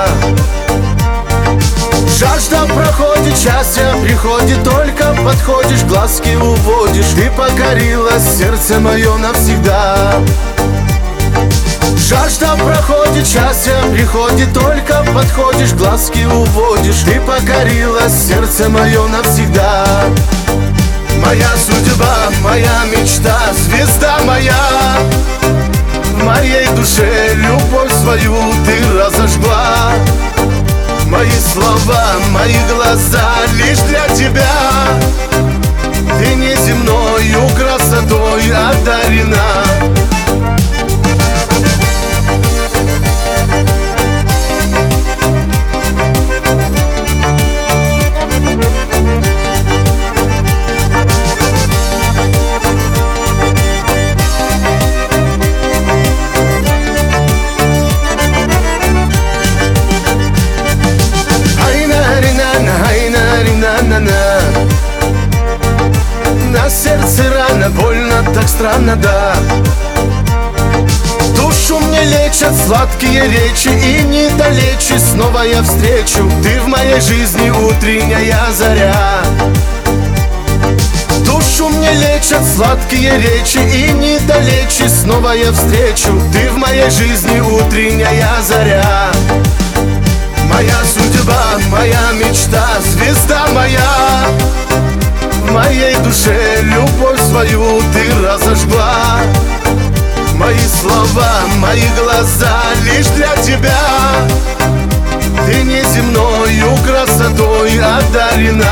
Жажда проходит, счастье приходит, только подходишь, глазки уводишь. Ты покорила сердце мое навсегда. Жажда проходит, счастье приходит, только подходишь, глазки уводишь. Ты покорила сердце мое навсегда. Моя судьба, моя мечта, звезда моя. В моей душе любовь свою ты разожгла. Мои слова, мои глаза лишь для тебя. Ты неземною красотой одарена. На сердце рано, больно, так странно, да. Душу мне лечат сладкие речи, и недалече снова я встречу. Ты в моей жизни утренняя заря. Душу мне лечат сладкие речи, и недалече снова я встречу. Ты в моей жизни утренняя заря. Моя судьба, моя мечта, звезда моя. В моей душе любовь свою ты разожгла. Мои слова, мои глаза лишь для тебя. Ты неземною красотой одарена.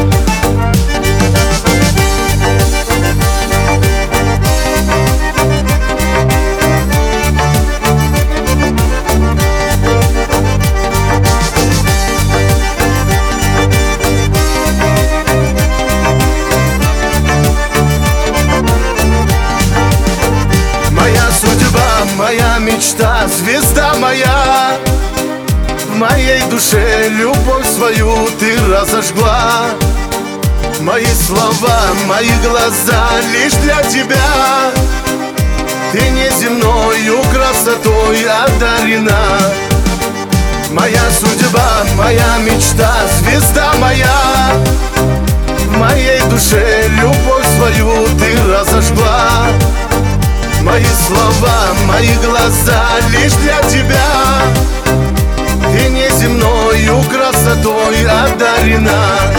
Моя мечта, звезда моя. В моей душе любовь свою ты разожгла. Мои слова, мои глаза лишь для тебя. Ты неземною красотой одарена. Моя судьба, моя мечта, звезда моя. В моей душе любовь свою ты разожгла. Мои слова, мои глаза лишь для тебя. Ты неземною красотой одарена.